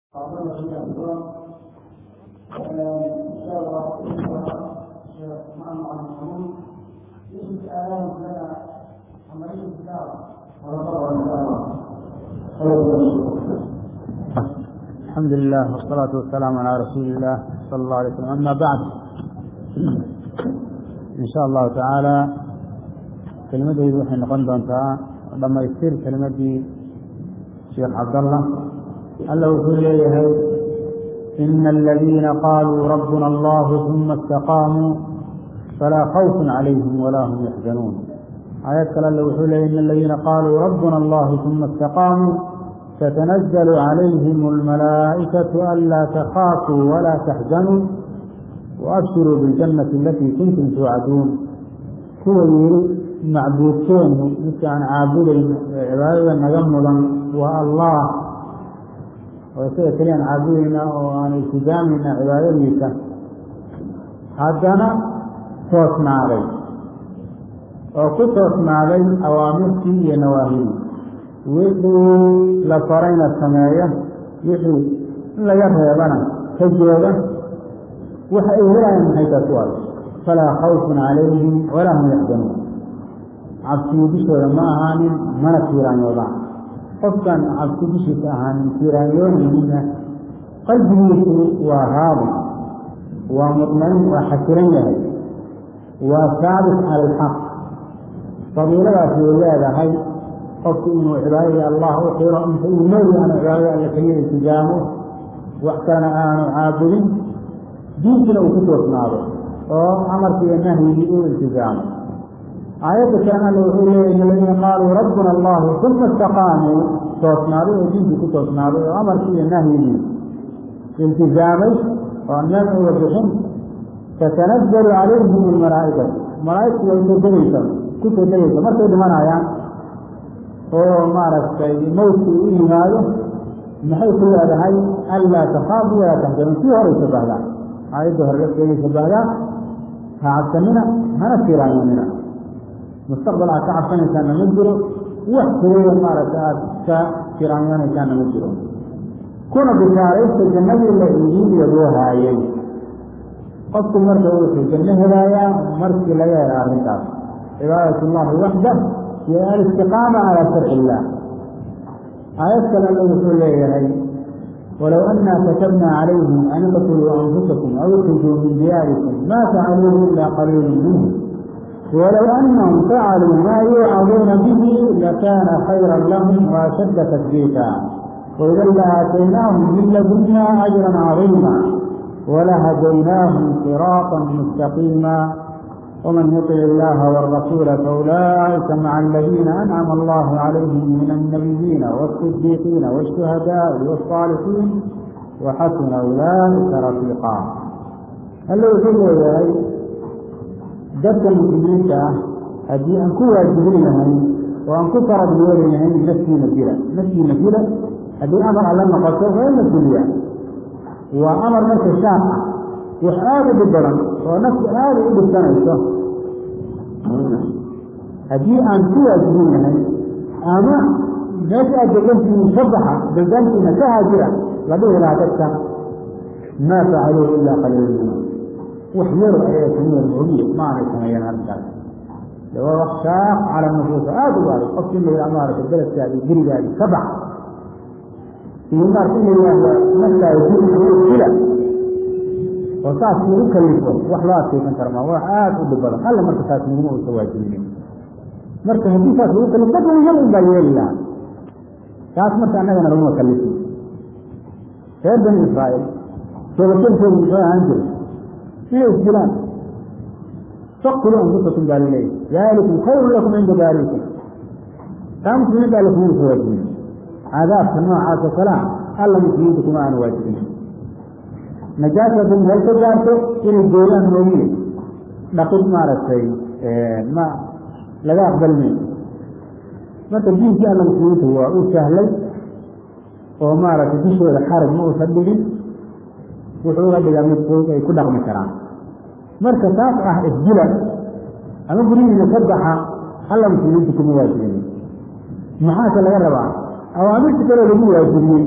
إن شاء الله الشيخ محمد المحمود يجب الآن لنا عملية الدعوة ونظرها إن شاء الله. الحمد لله والصلاة والسلام على رسول الله صلى الله عليه وسلم. أما بعد، إن شاء الله تعالى كلمة يروح نقول دونتها لما يصير كلمة شيخ عبد الله يقول إن الذين قالوا ربنا الله ثم استقاموا فلا خوف عليهم ولا هم يحزنون. آيات كلا يقول إن الذين قالوا ربنا الله ثم استقاموا تتنزل عليهم الملائكة ألا تخافوا ولا تحزنوا وأبشروا بالجنة التي كنتم توعدون. هو معبودين مثل عابدين عبادة نجملا والله ويصير كلين عابدين وأن التزامنا عبادة ليسا حدنا توسنا عليه وكنت توسنا عليه أوامر في نواهي ويحو لفرين السماية يحو لا يرهبنا تجوبة وحيولا من حيث أسوال فلا خوف عليهم ولا هم يحزنون. عبسي بشر ما أهاني من كيران يوضع قفكا عبسي بشر أهاني كيران يوضع قلبه وهذا ومطمئن وحسرين وثابت على الحق. فضيلة في ولادة هاي قفت إنه عبادة الله أخيرا أنت إيماني أنا عبادة لكي التجامه وأحسن أنا عابدين ديننا وكتوة ناظر وعمر في النهي بإيه التزامه. آيات كان يقول إن الذين قالوا ربنا الله ثم استقاموا توسناروا وجيب كتوسناروا وعمر في النهي التزامه والنمع والرحم تتنزل عليهم الملائكة كتدريسا ما تدمن آيان ومارس موت إيمانه نحيث هذا هاي ألا تخافوا ولا تحزنوا في هرس بهذا آيات هرس بهذا فعبتمنا هنسير عننا مستقبل عشان كان نمجره وحسرية مارسات كفرعيان كان نمجره كنا بشاريس الجنة الذي يدوها أيين قصد مركز في الجنة هدايا مركز ليا الرنكاس عبادة الله وحده هي الاستقامة على شرع الله. آيات كلام يقول لي ولو أننا كتبنا عليهم أن اقتلوا أنفسكم أو اخرجوا من دياركم ما فعلوه إلا قليل منهم ولو أنهم فعلوا ما يوعظون به لكان خيرا لهم وأشد تثبيتا وإذا لآتيناهم من لدنا أجرا عظيما ولهديناهم صراطا مستقيما ومن يطع الله والرسول فأولئك مع الذين أنعم الله عليهم من النبيين والصديقين والشهداء والصالحين وحسن أولئك رفيقا. هل يقول dadka muslimiinta ah haddii aan ku waajibin lahayn oo aan ku farad yeeli lahayn naftiina jira haddii amar alla noqoto waa la fuliyaa. waa amar marka shaaq ah wax aad u badan oo nafsi aad u dhisanayso haddii aan ku waajibin lahayn ama meesha aad degantihiin ka baxa degantiina ka haajira la dhihi lahaa dadka maa facaluuhu ilaa qaliilun وحير آيات من العلية ما نسميها هالكلام. لو شاق على النفوس ذلك قصد له الأمارة البلد هذه جري هذه سبع في النار كله متى يجوز كلا وصار في كلفه وحلات في كنترما وعاد بالبلد قال مركزات من مو سواجين مركز هديفات هو كلفته من يوم بالله كاس مركز أنا نروح كلفه هذا بني إسرائيل سوى كل عندنا فيه السلام فاقتلوا أنفسكم بالليل ذلكم خير لكم عند بارئكم كم سنة لكم من سواجين عذاب سنوع عاصة سلام الله مسيدكم عن واجبين نجاسة من هل تجارته إلى الدولة النووية نقض مارسي ما لا أقبل منه ما تبدين في الله مسيدك هو سهلي ومارسي تشوى الحرب مؤسدين wuxuu rabbiga mid fog ay ku dhaqmi karaan marka taas ah isjila ama guriga ka baxa alla muslimiintu kuma waajibin maxaa laga rabaa awaamirta kale lagu waajibiyay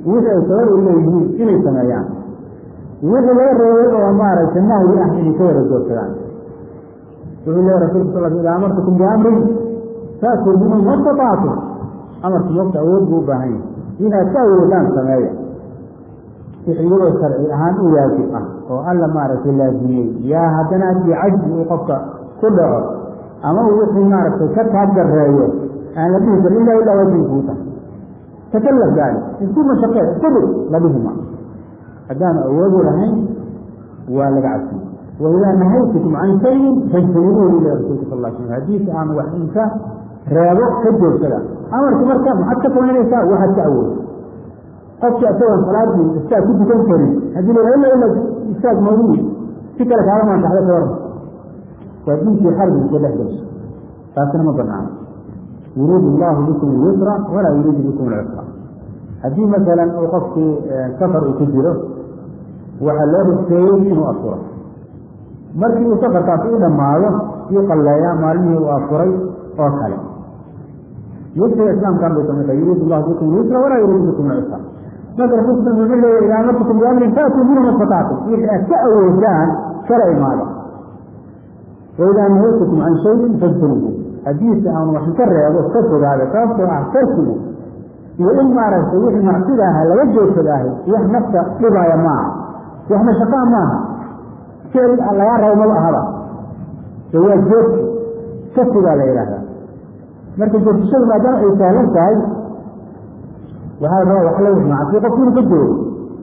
وإذا يصور إليه إلي سمايان وإذا لا يرى ومارس النهي لأحد يكور الدوسران يقول الله رسول صلى الله عليه وسلم إذا أمرتكم بأمر فأتوا منهم ما استطعتم أمرتم وقت أود بهين إذا تأوي لان سمايا في حلوة الشرعي أهان وياجئة وقال مارس الله جميل يا هدنا في عجز وقفة كل عرض أما هو يقول مارس كتاب الرأية أنا لم يجب إلا وجه فوتا تكلف ذلك يكون مشاكل كبر لديهما أدام أول رهين ولقعتهم وإذا نهيتكم عن شيء فاجتنبوه إلى رسول الله صلى الله عليه وسلم حديث عن واحد إنسان رابط كجور كذا أمر كمركب حتى كون الإنسان واحد تأول قد تأتوا صلاة الأستاذ كنت تنفري هذه إلا الأستاذ موجود في ثلاث عالم تحدث ورد فدين في حرب كل أحدث فأسنا مضرنا يريد الله بكم اليسر ولا يريد بكم العسر هذه مثلا أوقف في سفر وكجره وحلاه السيد وأسره مركي سفر تعطيه معه يقل ليا ماليه وأسري وأسهل يسر الإسلام كان بيتمثل يريد الله بكم اليسر ولا يريد بكم العسر مثلا مسلم من الله إذا أمرتكم بأمر فأتوا منه ما استطعتم يتأوي الآن شرعي ماذا وإذا نهيتكم عن شيء فاجتنبوه حديث عن وحكرر وصفه هذا كافر أعترفه وإما رسول المعصية لا يجوز الله يحن نفسه لبا يا معه يحن شقاء معه شيء الله يرى وما هذا هو الجوز كفر على إله مركز جوز الشيء ما جاء يسالم ساي وهذا هو حلوه معصية قصير كجوز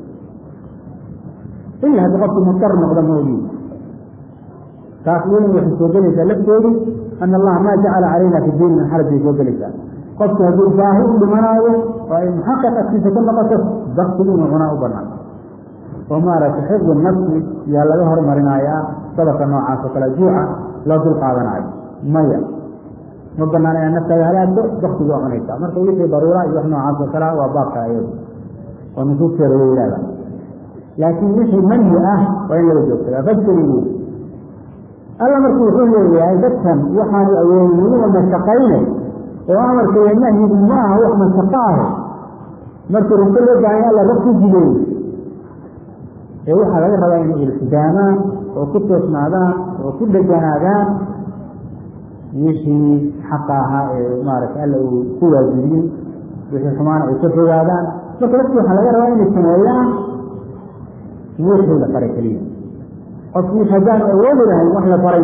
إلا هذا قصير مضطر مقدم موجود تقولون وحسوا جلسة لبتوري أن الله ما جعل علينا في الدين من حرج يسوا جلسة قصة هذه الظاهر بمناوه وإن حقق في سكن قصص ضغطون وغناء برنامج وما رأى حفظ النفس يا لغهر مرنايا سبق نوعا فقل جوعا لا تلقى بناي ميا مبنانا يا نفسه يا ضغط وغنيتا مركو يسي ضرورة يحنو عن فقرا وباقى أيضا ونسوك سيروا إلى لكن يسي من وإن لو جوكتا فاجتنبوه الله مركو يقول لي دكتم وحاني أولين ومشقين وأمر كيناه بالله وحمن شقاه مركو رسول الله الله رفض جديد يوحى غير رواية الإسلام وكنت اسمعنا وكل جنادان يشي حقها مارك ألا قوة جديد وشي حمان وكفر هذا فكرت غير رواية السماوية يشي لقرية كلية أصلي حجان أول لها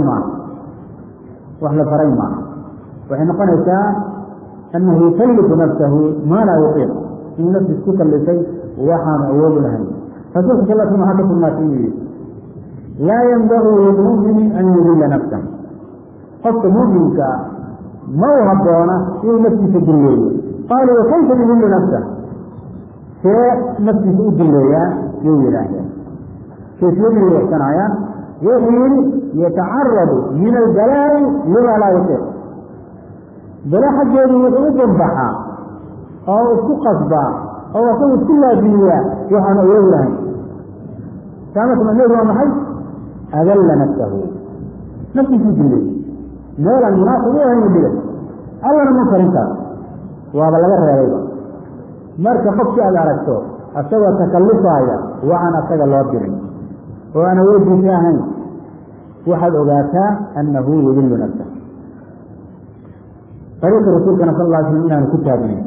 وإحنا فريما وإن قلت أنه يكلف نفسه ما لا يطيق في نفس السكر لشيء وحان أول لها فسوف الله ثم حدث ما فيه لا ينبغي للمؤمن أن يذل نفسه قد مؤمنك موهبنا في نفسه الدنيا قالوا وكيف يذل نفسه فنفسه الدنيا يذل كيف يدري الصنايا يؤمن يتعرض من البلاء لما لا يطيق بلا حد يقوم بحا أو تقصبا أو يقول كل دنيا يوحنا يولا كانت من يوم محل أذل نفسه نفسه في دنيا مولا المناقض وهي مدلة أولا مفرنكا وهذا لا يرى أيضا مركا خبشي على رسول أسوى تكلفها وعن أسوى الله بجرين وأنا وجه فيها واحد أغاثا أنه يذل نفسه طريق الرسول كان صلى الله عليه وسلم أنه كتابين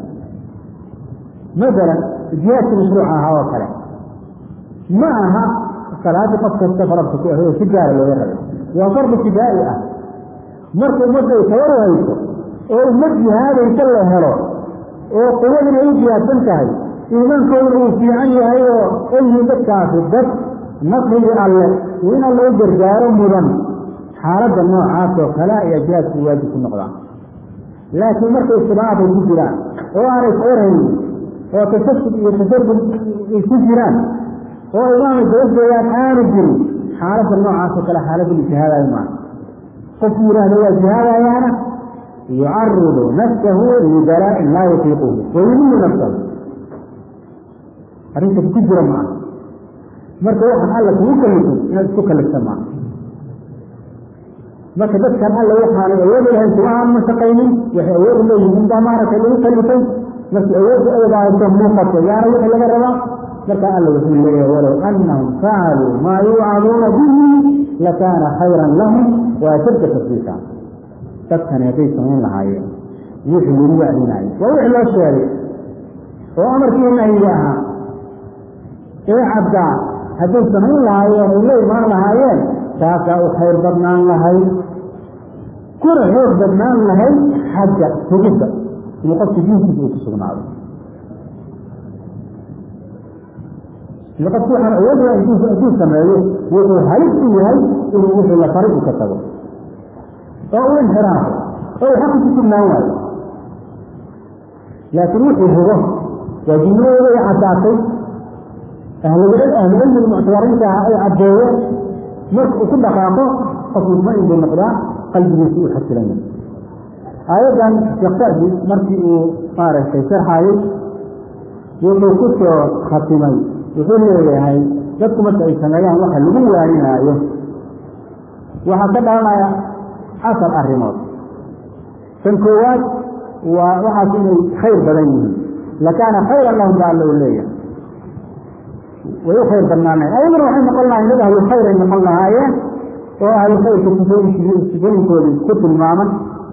مثلا جهات مشروعها هو كلام معها صلاة قد تستفرد هو سجارة لغيرها وفرض ابتدائية مركب مدة يتورها يسو ومجي هذا يسلى هلو وقوة العيدية تنتهي إيمان كونه في عنه أيوه أيه بكا في الدك نصر الله وإن الله يقدر جاره مدن حالة النوعات وخلاء يجاز في واجب النقضان لكن مركب السباعة في الجيران وعرف أورهن وتسبب الجيران وإمام الجوزيات آرجل حالة النوعات وخلاء حالة الاجتهاد أيمان قصيرا هو الجهاد أيانا يعرض نفسه لبلاء لا يطيقه ويمن نفسه أريد تجرى معه مركب واحد قال لك تكلف معه مركب بس كان قال له يحان أول لها انتواء مستقيمين وحيوه إليه من دمارة اللي يكلفين markii awoodda ayadaayso muuqato yaana wixii laga rabaa marka alla wuxuu leeyahay walow annahum facaluu maa yuucaduuna bihi lakaana khayran lahum waashadda tasbiita dadkani hadday samayn lahaayeen wixii lagu wacdinaayo waa wixii loo sheegay oo amarkii nahyiga ahaa ee cabdaa hadday samayn lahaayeen ay la imaan lahaayeen taasaa u khayr badnaan lahayd kuna xoog badnaan lahayd xagga sugidda inuu qofka diinkiisa uu ku sugnaado ila qofku waxaan awoodaya intuu sameeyo wuxuu halis u yahay inuu wixii la faray u ka tago oo u inxiraafo oo uu xaqi ku sugnaan waayo laakiin wuxuu hubo waa diinadooda ay caddaatay ahlulcilmi muctabariinta ah ay caddeeyeen marka uu ku dhaqaaqo qof mutmain buu noqdaa qalbigiisa uu xasilan yahay aayaddan sheekh sacdi markii uu maaragtay sharxayay wuxuu ku soo khatimay wuxuu leeyahay dadku marka ay sameeyaan waxa lagu waaninaayo waxaa ka dhalanaya 4 arrimood tan koowaad waa waxaas inay khayr badan yihiin lakaana khayran lahum baa alla u leeyahay way u khayr badnaaneen ayaguna waxay noqon lahayn dad ahlu khayr ay noqon lahaayeen oo ahlu khayrka sifooyinkoodii ku tilmaaman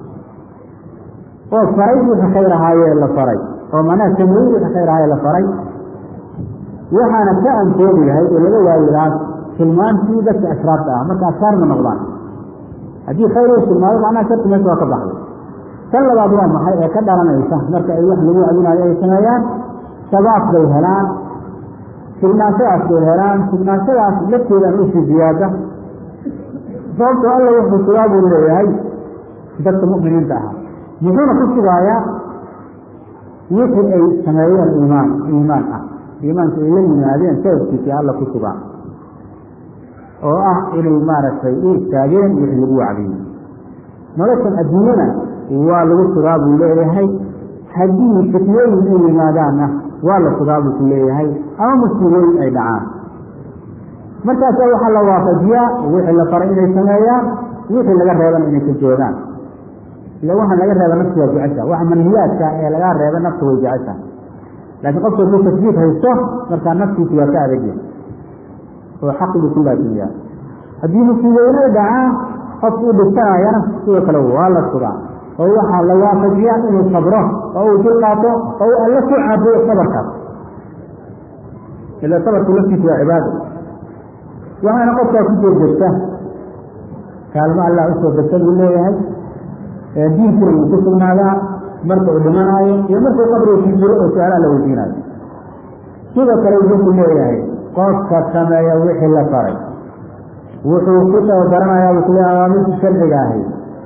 oo faray wixii khayr ahaayee la faray oo macnaha sameeyey wixii khayr ahaayee la faray waxaana ka antoobi lahayd oo laga waayilaas tilmaantii dadka ashraafta ah marka ashraar ma noqdaan haddii khayr uu tilmaado macnaha sharti meesha waa ka baxday tan labaad waa maxay ee ka dhalanaysa marka ay wax lagu wacdinaayo ay sameeyaan sabaab bay helaan sugnaanshadaas bay helaan sugnaanshadaas lafteedan usii ziyaada sababtoo alla wuxuu sugaa buu leeyahay dadka mu'miniinta ahaa muxuuna ku sugaayaa wixii ay sameeyeen iimaan ah iimaanka ay la yimaadeen sababkiisii alla ku sugaa oo ah inay maaragtay u istaageen wixii lagu wacdiyey noloshan adduunyana waa lagu sugaa buu leeyahay haddii fitnooyin ay yimaadaanna waa la sugaa buu ku leeyahay ama musiibooyin ay dhacaan markaasaa waxaa la waafajiyaa wixii la faray inay sameeyaan wixii laga reebana inay ka joogaan ila waxaan laga reeba naftu waa jecesha waxa manhiyaadka ee laga reeba naftu way jecesha laakiin qofka hadduu tasbiix haysto markaa naftiisu waa ka adagya oo xaqiguu ku laazimiyaa haddii musiibooyin ay dhacaan qofku u dhibsanayana sidoo kale waa la sugaa oo waxaa la waafajiyaa inuu sabro oo uu dulqaato oo uu alla ku caafiyo sabarkaas ila sabarku laftiisu waa cibaado waxaana qofkaa ku joogjoogta kaalmo allah usoo degta buu leeyahay diinkuna uu ku sugnaadaa marka uu dhimanaayo iyo markuu qabriga ku jiro oo su-aalaha la weydiinayo sidoo kale wuxuu ku leeyahay qofka sameeya wixii la faray wuxuu ku tababaranayaa buu kuleeyahay awaamirta sharciga ahayd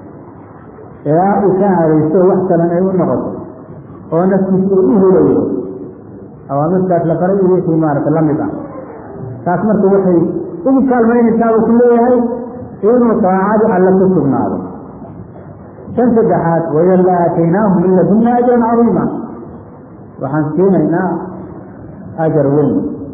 ee uu ka haraysto wax kalan ay u noqoto oo naftiisa uu u helayo awaamirtaas la faray iyo wixii maarata la mid ah taas marka waxay ugu kaalmaynaysaa buu ku leeyahay inuu taacadu alla ku sugnaado tan saddexaad waida la aataynaahum min ladunna ajran cadiima waxaan siinaynaa ajar weyn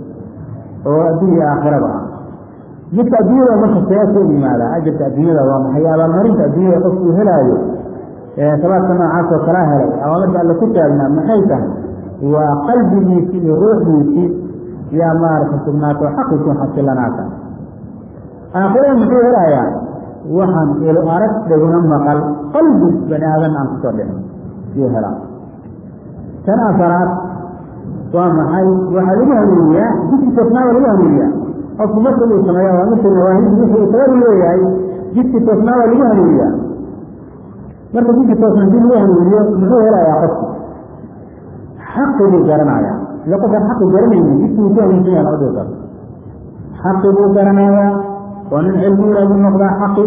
oo addunya aakhiraba ah midka addunyada marka seesa u yimaadaa ajarka addunyada waa maxay abaalmarinta addunyada qofku uu helaayo sabaabka noocaas oo kala helay awaamirta alla ku taagnaa maxay tahay waa qalbigiisii iyo ruuxdiisii yaa maarata sugnaato xaqi ku xasilanaata aakhirada muxuu helayaa waxaan ilo arag dhaguna maqal qalbi bani aadan aan kusoo dhicin yuu helaa tan afaraad waa maxay waxaa lagu hanuuniyaa jidki toosnaaba lagu hanuuniyaa qofku marka uu sameeya waa midka nawaahidi wuxuu tabaru leeyahay jidki toosnaaba lagu hanuuniyaa marka jidki toosna dib lagu hanuuniyo muxuu helayaa qofku xaqi buu garanayaa ila qofkaan xaqi garanaynin jidkii uu ku hanuunsan yaha labadii kale xaqi buu garanayaa oo nin cilmi ula buu noqdaa xaqi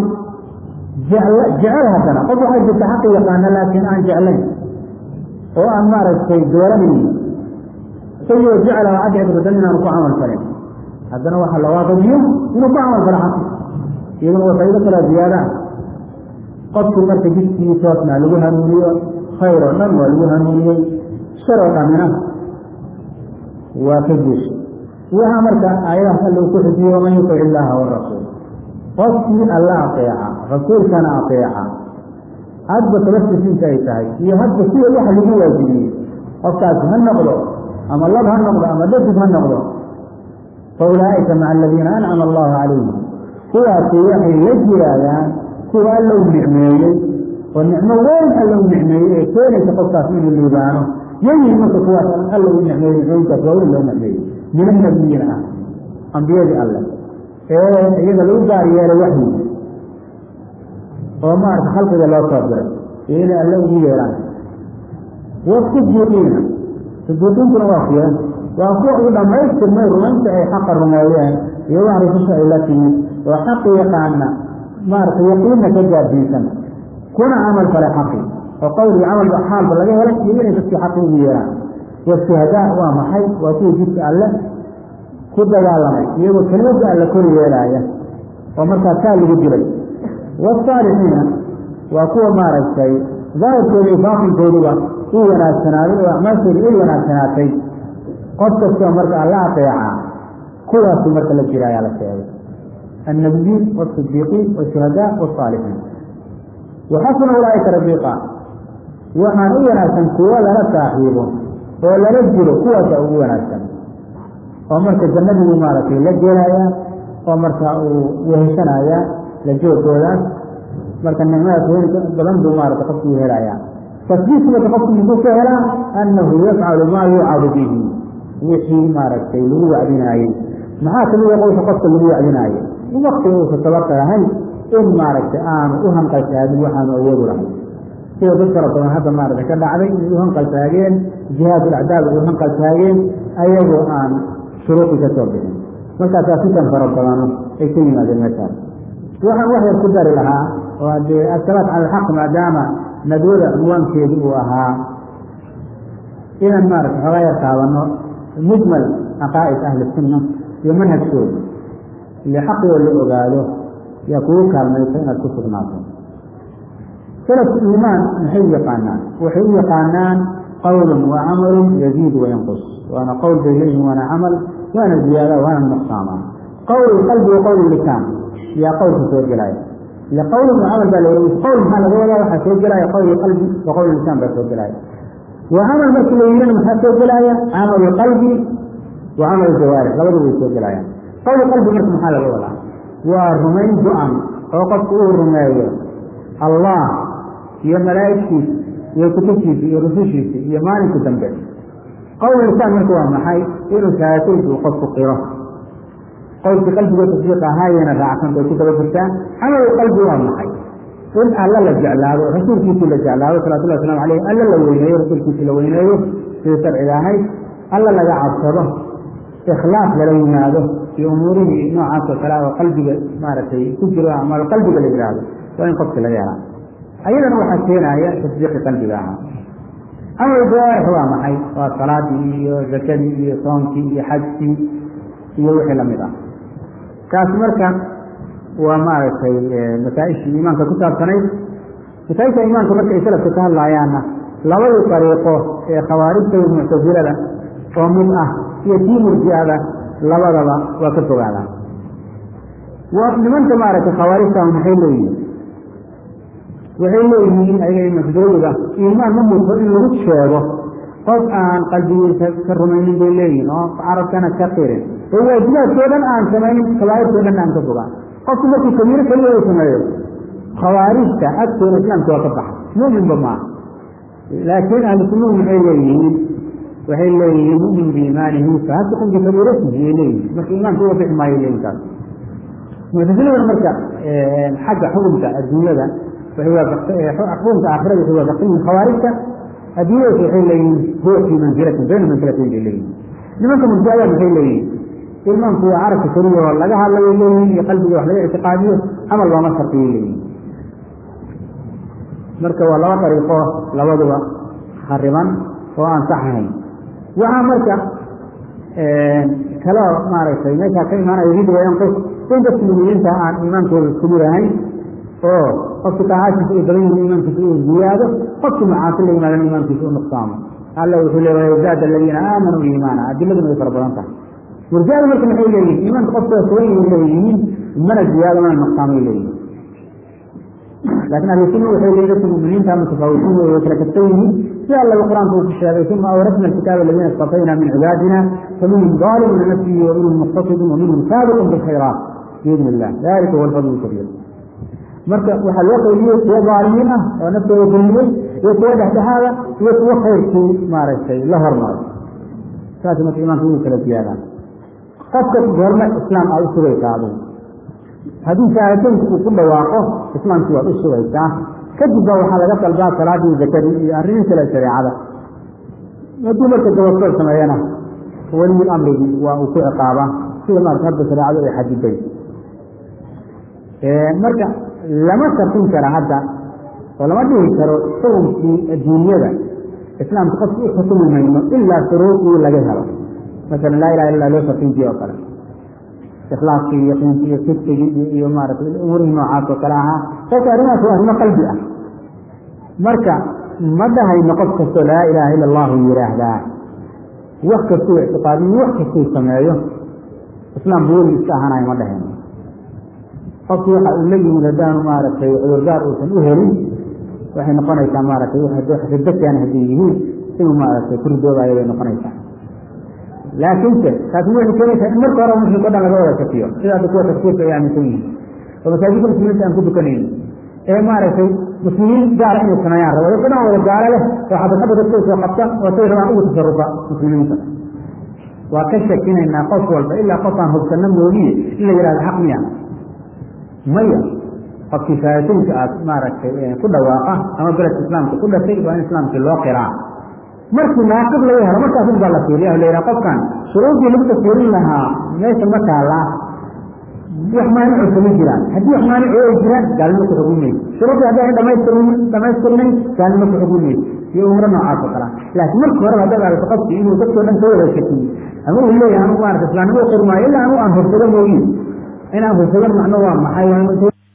jecel haddana qof waxaa jirta xaqi yaqaana laakiin aan jeclayn oo aan maaragtay dooranaynin isagoo jecla waa cadci badan inaanu ku camal falin haddana waxaa la waafajiyo inuu ku camal falo xaqi iyaduna waa faa'ido kala ziyaadaha qofkii marka jidkii toosnaa lagu hanuuniyo khayr oo dhan waa lagu hanuuniyey shar oo dhamina waa ka guusha waxaa marka aayadahaas alla uu ku xujiyey waman yutic illaaha warasuul qofkii alla ateeca rasuulkana ateeca hadba tabasisiinka ay tahay iyo hadba sida waxa lagu waajibiyey qofkaas ha noqdo ama lab ha noqdo ama dhadig ha noqdo faulaa'ika maca aladiina ancama allahu calayhim kuwaasi waxay la jiraayaan kuwa alla u nicmeeyey oo nicmo weyn alla u nicmeeyey ee keenaysa qofkaas inuu liibaano yayihin marka kuwaas alla u nicmeeyey nicmooyinkaas waa weyn loo nicmeeyey min annabiyiina ah ambiyadii alle ee iyaga lagu gaar yeelay waxyi oo maarata khalqiga loo soo diray iyo inay alle ugu yeeraan wasidiiqiina sidiiqiintuna waa kuwa ugu dhamaystirmay rumaynta ay xaqa rumeeyeen iyo wax rususha ay la timid oo xaqi yaqaana maarata yaqiinna ka gaadsiisan kuna camal fale xaqi oo qowlii camalba xaalba laga helay iyo inay dadkii xaqi ugu yeeraan washuhadaa waa maxay waa kuwa jidka alle ku dagaalamay iyagoo kelimada alle kor yeelaaya oo markaas kaa lagu dilay wasaalixiina waa kuwa maaragtay daahirkooda iyo baaqinkooduba u wanaagsanaaday oo acmaashooda ay wanaagsanaatay qof kastoo marka alla ateeca kuwaasu marka la jira ayaa la sheegay annabiyiin waasidiiqiin washuhadaa wasaalixiin waxasuna ulaaika rafiiqa waxaan u wanaagsan kuwo lala saaxiibo oo lala jiro kuwaasa ugu wanaagsan oo marka jannadigu maaragtay la gelaya oo marka uu weheshanaya la joogoodaas marka nicmadaas weyn badan buu maarata qofkuu helayaa tasbiis marka qofku muxuu ka helaa annahu yafcalu maa yuucadu bihi wixii maaragtay lagu wacdinaayey maxaa kamid a qowlka qofka lagu wacdinaayo wakti uusa tabarka ahayn in maaragtay aanu u hanqaltaagin waxaanu awoodu lahay sida dad fara badan hadda maaragtay ka dhacday inay u hanqaltaageen jihaadul acdaab ay u hanqaltaageen ayagoo aan shuruuqii ka soo bixin markaasaa sitan fara badano ay ka yimaadeen meeshaas waxaan wax yar ku dari lahaa oo haddee asalaat cala alxaq maadaama nadwada unwaankeedu uu ahaa inaan maarata xoogaa yar taabano mujmal caqaa'id ahli sunna iyo manhajkooda ile xaqigoo la ogaado yaa kugu kaalmaysa inaad ku sugnaato salafku iimaan maxay u yaqaanaan waxay u yaqaanaan qowlun wa camalun yaziid wayanqus waana qowl bay leeyihin waana camal waana ziyaada waana nuqsaama qowl qalbi wa qowl lisaan yaa qowlka soo gelaya ile qowlun wa camal baa la yidhi qowl maxaa laga wadaa waxaa soo gelaya qowl qalbi wa qowl lisaan baa soo gelaya wa camal markii la yidhina maxaa soo gelaya camalu qalbi wa camal jawaarix labadu way soo gelayaan qowl qalbi marka maxaa laga wadaa waa rumayn go-an oo qofku uu rumeeyo allah iyo malaa'igtiisa iyo kutubtiisa iyo rusushiisa iyo maalinka dambe qowl lisaan marka waa maxay inuu shahaataysa uu qofku qiro qowlkii qalbiga tasdiiq ahaayena raacsanta ay ku daba jirtaan camalu qalbi waa maxay in alla la jeclaado rasuulkiisii la jeclaado salawatullahi waslamu caleyh alla la weyneeyo rasuulkiisii la weyneeyo sidii sharciga ahayd alla laga cabsado ikhlaas lala yimaado iyo umuurihii noocaas oo kale oo qalbiga maaragtay ku jiro amaal qalbiga la yidhaahdo waa in qofki laga helaa ayadana waxaa keenaya tasdiiqi qalbiga ahaa camal jawaarix waa maxay waa salaadii iyo zakadii iyo soonkii iyo xajkii iyo wixii lamid ah kaas marka waa maaragtay masaa-ishii iimaanka ku saabsanayd masaa-isha iimaanka marka ay salafka ka hadlaayaanna labadii dariiqo ee khawaarijta iyo muctasilada oo mid ah iyo tii murjiada labadaba waa ka fogaadaan waa nimanka maaragtay khawaarijta maxay leeyihiin waxay leeyihiin ayaga muctasilada iimaan ma muuqdo in lagu sheego qof aan qalbigiisa ka rumaynin bay leeyihin oo carabkana ka qirin oo waajibaadkoo dhan aan samaynin kabaa'irtoo dhan aan ka fogaan qofku markuu kabiiro keliya u sameeyo khawaarijta agtooda islaamka waa ka baxa muminba maaha laakiin ahlu sunnuhu maxay leeyihiin waxay leeyihiin mumin biimaanihi fahasiqun bikabiiratihi ay leeyihin marka iimaanka uga bixi maayo leeyihin taas muctasiladana marka xagga xukunka adduunyada xukunka aakhirada waxay waafaqsan yihin khawaarijta adduunyadaas waxay leeyihiin huwa fii manzilatin bayna manzilatayn bay leeyihin nimanka murjiada maxay leeyihin iimaanku waa carabka keliya oo laga hadlayo leeyihin iyo qalbiga wax laga ictiqaadiyo camal looma shartiyay leeyihin marka waa laba dariiqo labaduba khariban oo aan sax ahayn waxaa marka kaloo maaragtay meeshaa ka imaanaya hid wayanqus in dadka muminiinta aan iimaankooda isku mid ahayn oo qofki taacaashiisa ay badan yihin iimaankiisa uu ziyaado qofki macaasi la yimaadana iimaankiisa u nuqsaamo alla wuxuu leeyahay zaada aladiina aamanuu iimaana adiladuna way fara badan tahay murjiada marka maxay leeyihin iimaanka qofka sugan yay leeyihiin mana ziyaado mana nuqsaamay leeyihin لكن أهل السنة وحيد المؤمنين كانوا متفاوتين ويتلكتين في الله القرآن في الشهادة ثم أورثنا الكتاب الذين اصطفينا من عبادنا فمنهم ظالم لنفسه ومنهم مقتصد ومنهم سابق بالخيرات بإذن الله ذلك هو الفضل الكبير. مركب وحلوه يجي ظالمين ونفسه يظلمون يتوجه بهذا يتوخر في مارس شيء لا هرمار كاتمة الإيمان في ثلاثيانا قصة ظلمة الإسلام أو السوية هذا هذه شاهدين كل واقع إسلام سوى السوية كذب وحلقة الباب صلاة الزكاة أرين ثلاث شريعة يقول لك التوصل سمعينا ولي الأمر وفي عقابة في ما تحب شريعة لحد البيت مركب لما تكون كراهة ولما تكون شروط في الدنيا الإسلام تقصد حكم المهمة إلا شروط ولا جهة مثلا لا إله إلا الله سبحانه وتعالى إخلاص في يقين في كتب يمارس الأمور المعاصي وكراها فكرنا سواء قلبي مركا مدى هاي نقص لا إله إلا الله ويراه لا وقت سوء اعتقادي وقت سوء سمايه إسلام بول إستاهنا مدى هاي فصيحة اللي من الدان مارس عذردار وسنوهري وحين نقنيتا مارس حدث يعني هديه ثم مارس كل دوبا يبين نقنيتا لكن تسمعي كيف مرة مش نقدر نقول كثير إذا تكون تفكير يعني سوي ومساجد المسلمين أنكم بكنين مارس مسلمين دار إنه كنايا ويقولون ولا دار له وحد خبر السوق وقطع وصير معه تصرفات مسلمين وكشف كنا إن قصوا إلا قطعا هو سنم ولي إلا يرى الحق مياه مية فكفايتين مارس كل واقع أما بلد الإسلام كل شيء وأن الإسلام في الواقع مركي ما قبل يهرب مركي أفضل الله فيه لأنه قفكان شروطي لم تسيرين لها ليس مكة الله يحماني عسلين جيران هدي يحماني عوي جيران قال لك حكومي شروطي هذا عندما يسترمين قال لك حكومي في أمرنا عاصفة لكن مركي ورد هذا على تقصي إنه تكتور أن تولى الشكي أقول اللي أنه مارس إسلام هو قرما إلا أنه أنه فرصة موجود أنا أنه فرصة معنوى محايا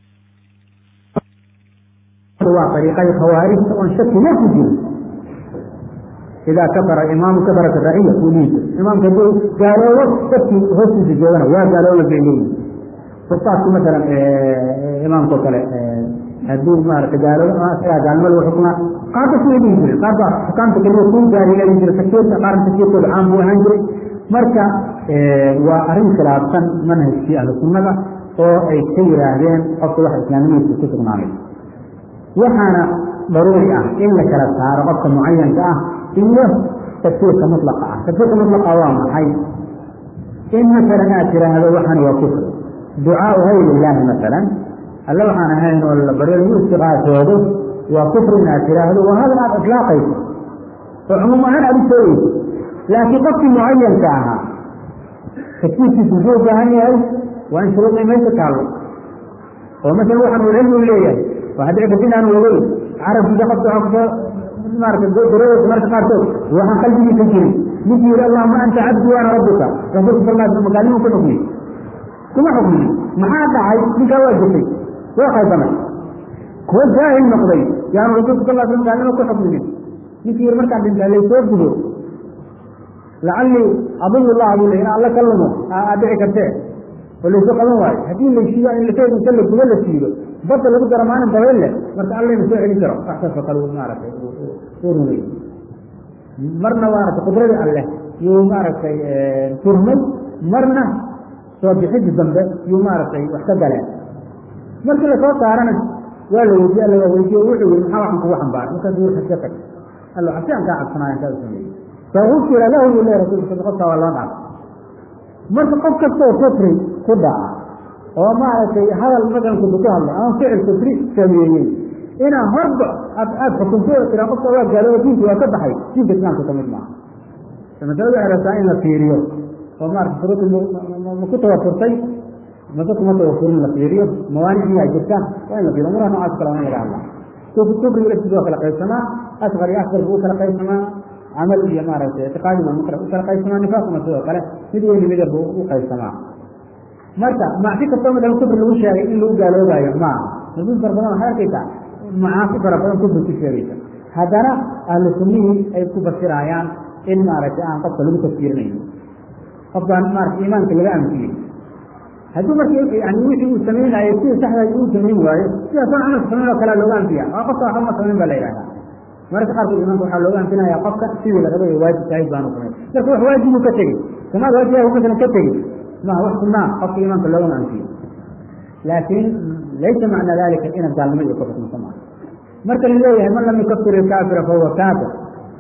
هو طريقي خوارج وانشك نفس جيران إذا كفر إمام كفرت الرعية وليس إمام كبير قالوا تبكي هسي في جوانا وقالوا لك بينين فصارت مثلا إمام كفر هدوه مارك قالوا قال ملو حكمة قاعدة سويدين جري قاعدة كانت كلمة كون جاري لين جري تكير قارن تكير كل عام وهنجري مركا وأرين خلافا منهج في أهل السنة أو أي كثير هذين أصل واحد إسلامي في كتب عليه وحنا ضروري إلا كلا سهر وقت معين كأه إنه تفسير مطلقة تفسير مطلقة واضح حي إن مثلا أترى هذا وحن وكفر دعاء غير الله مثلا الله وحن هين ولا بريء استغاثة هذا وكفر أترى هذا وهذا ما إطلاقه فعموما أنا أبي سوي لكن قصد معين كاها تفسير في سجود هني وأن شروط ما يتعلق ومثلا وحن والعلم إليه وهذا عبدين أنا وغير عرف إذا قد تعقد مارك الدروس مارك قارتو وحن قلبي تجري نجي اللهم أنت عبدي وأنا ربك ربك صلى الله عليه وسلم قال لي كنفني كما حكمي ما حد عايز نجاوزك وخايف أنا كل جاهل نقضي يعني ربك صلى الله عليه وسلم قال لي كنفني نجي مرك عبد الله يسوده لعلي أظن الله أقول إن الله كلمه أدعي كتير وليس قالوا واحد هدين الشيء اللي كان يسلك ولا الشيء بطل لو ترى معنا طويل مرت الله يسوي عليه ترى أحسن فقالوا ما عرف سوري مرنا وارث قدرة الله يوم عرف ترمل مرنا صوب حج الذنب يوم عرف واحتجله مرت له صوت عارنا ولا وجه له وجه وحول محاوح قوة بعد مثل دور حسيتك قال له عشان قاعد صناعي كذا فغفر له ولا رسول صلى الله عليه وسلم مرت قف كسر كفري خدعة وما عرف هذا المثل كنت كهلا أنا فعل كفري سميني إنا هرب أدخل كنتوا إلى قصة واحد قالوا دينتي وكبحي دين الإسلام تكمل معه لما تقول على سائل في وما أعرف شروط المكتوبة فرصي ما توفرون لفيريو موانع فيها جدا وإن في الأمور أنا أذكر وأنا إلى الله شوف الكبر يلتزوا خلق السماء أصغر يأخذ هو خلق السماء عمل جمارة اعتقاد ومكره خلق السماء نفاق مسوى قال يدوي اللي بيدر هو خلق السماء مرتا ما فيك الطمد الكبر اللي وش اللي قالوا يا جماعة نقول فرضنا حركة معاصي فربنا كبر تشريعه هذا أهل السنة أي كبر شرعيان إن ما رجع عن قصة لم تفكيرني قبل أن نعرف إيمان كل جام فيه hadduu marka yani wixii uu samaynayo sida saxda uu samayn waayo sidaasan camal samayn oo kale looga anfiya waa qofka waxba ma samayn baa la yidhahdaa mararka qaarkood imaanka waxaa looga anfinayaa qofka sidii la rabay waajib tahayd baanu samayn marka wax waajibuu ka tegey samaad waajibaha masalan ka tegey maha wax sunnaa qofka imaanka loogama anfiyo laakiin laysa macna dalika ina gaalnimo iyo kufrnimo maaha marka la leeyahay man lam yukafir ilkaafira fahuwa kaafir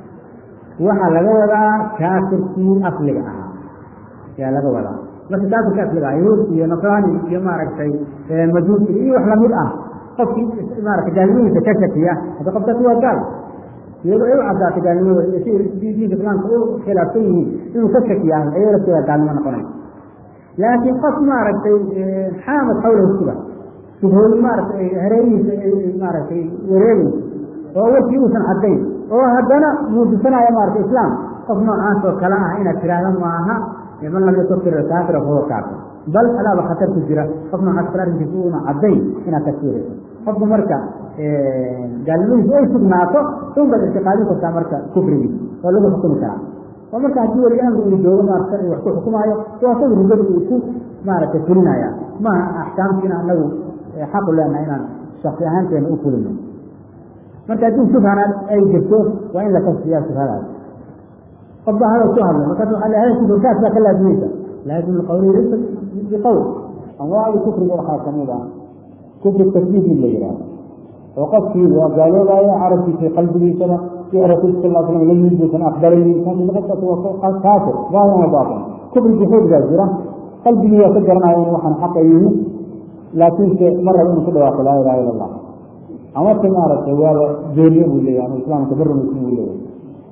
waxaa laga wadaa kaafirkii asliga ahaa yaa laga wadaa marka kaafirka asliga ah yahuud iyo nasraani iyo maaragtay majuusi iyo wax lamid ah qofkii maaragtay gaalnimadiisa ka shakiya hadda qofkaasi waa gaal iyadoo ay u caddaatay gaalnimadooda iyo si diinka islaamka u khilaafsan yihiin inuu ka shakiyaa ayay lafteeda gaalnimo noqonay laakiin qof maaragtay xaamad xawlahu suba subhooyin maaragtay hareerihiisa ay maaragtay wareegayso oo warkii uusan caddayn oo haddana muujisanaya maaragtay islaam qof noocaas oo kale ah inaad tiraahdo maaha man lam yukafir kaafira fahuwa kaafir bal adaaba khatar ku jira qof noocaas kale arrinkiisa uuna caddayn inaad tagfiirayso qofku marka gaalnimadiisu ay sugnaato un baad ictiqaadin kartaa marka kufrigiisa oo lagu xukumi karaa oo marka haddii weli amri uu joogo maarata sharci wax ku xukumaayo waa isaga rugada uu ku maaragtay fulinaya maaha axkaamtiina anagu xaqu leenahay inaan shaksi ahaanteena u fulino marka haddii shubhanaad ay jirto waa in la kasfiyaa shubhadaas qof baa hadal ku hadlay markaas waxaa leeyahay kufrikaas baa ka laazimaysa laazim alqawli laysa biqawl anwaacda kufriga waxaa kamid ah kufri tasdiid in la yidhaahdo oo qofkii waa gaaloobaayo carabkiisa qalbigiisaba iyo rasuulka sal slam la yimid buusan aqbalaynin qofkaas waa kaafir zaahiran wa baatin kufri juxuud baa jira qalbigii waa ka garanaya in waxaan xaqa yihin laakiinse ma rabo inuu ku dhawaaqo laa ilaha illa allah amase maaragtay waaba beeniye buu leeyahay ama islaamka barrumaysin buu leeyahay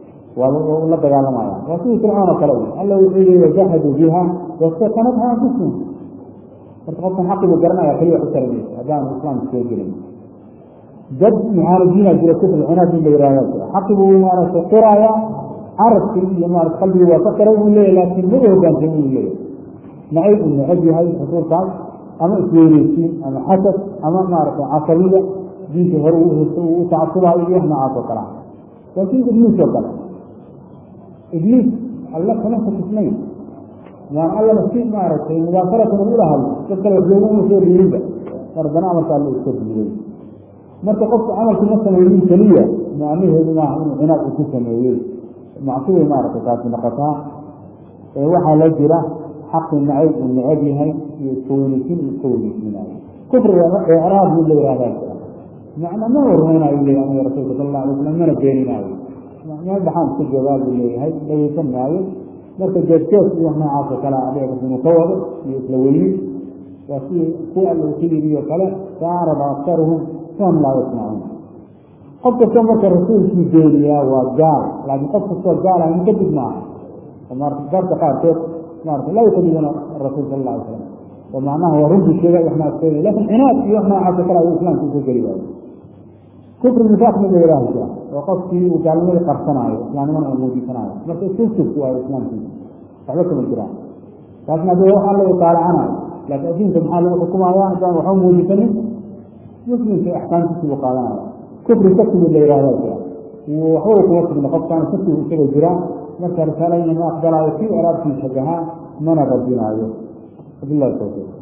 waa la dagaalamaya waa sidii fircoon oo kale alla wuxuu yihi wajahaduu biha wastaqanatha anfusihim marka qofkan xaqibuu garanaya keliya wax u taramaysa haddaanu islaamka soo gelin dad mucaaridiina jira kufr cunaad in la yihahda xaqibuu maaragtay qiraaya carabkii iyo maarata qalbigii waa ka qiray buu leeyahay laakiin ma u hogaansan buu leeyahay nacayb uu necab yahay rasuulkaas ama isweyneysiin ama xasad ama maaragtay casabiya diinka hore u tacasubayo iyo wax noocaas oo kale ah laakiin ibliis oo kale ibliis alla kama fakisnayn waan allana si maaragtay mudaakaratan ula hadlo dad kale wax looguma soo dhiirinba mardana amarka alla iska diiday marka qofku camalkii ma sameeyin keliya macnaheedu maaha inuu cinaad u ku sameeyey macsiday maaragtay taasi noqotaa waxaa la jira xaqi nacayb uu necab yahay iyo iska weyneysiin uu iska weyneysiinayo kufriga icraab buu la yihahdaa macna ma rumaynayo leeyahay aniga rasuulka sal alla alay slam mana beeninaayo meel dhaxaan iska joogaa buu leeyahay dhageysan maayo marka jeedjeed iyo noocaas oo kale adhiga inuu ka wado iyo isla weyni waa si kuwa alla ku yidhi oo kale faarada aktaruhum fahum laa yasmacuun qof kastoo marka rasuulkii beeniyaa waa gaal laakiin qof kastoo gaal ah kadib maaha maarata darka qaarkood maarata laa yukadibuuna rasuul sal alla alay slam oo macnaha waa runtii sheega wax naaskeeda laakiin cinaad iyo wax noocaas oo kale ayuu islaamka uka geli waayo kufri nifaaq mid la yihaahi jira oo qofkii uu gaalnimadii qarsanaayo islaamnimana uu muujisanaayo marka iskustubku waayo islaamkiisa waxba kama jiraan taasna hadii wax alla u taalacanayo laakiin addiinka maxaa lagu xukumaya haddaan waxba muujisanin muslimka axkaamtiisi buu qaadanaya kufri saki mid la yihahda jira waxba kuma sugna qofkaan saki isaga jiraa marka risaalayna ma aqbalaayo kii eraabkii shabahaa mana radinaayo wabillahi tawfiiq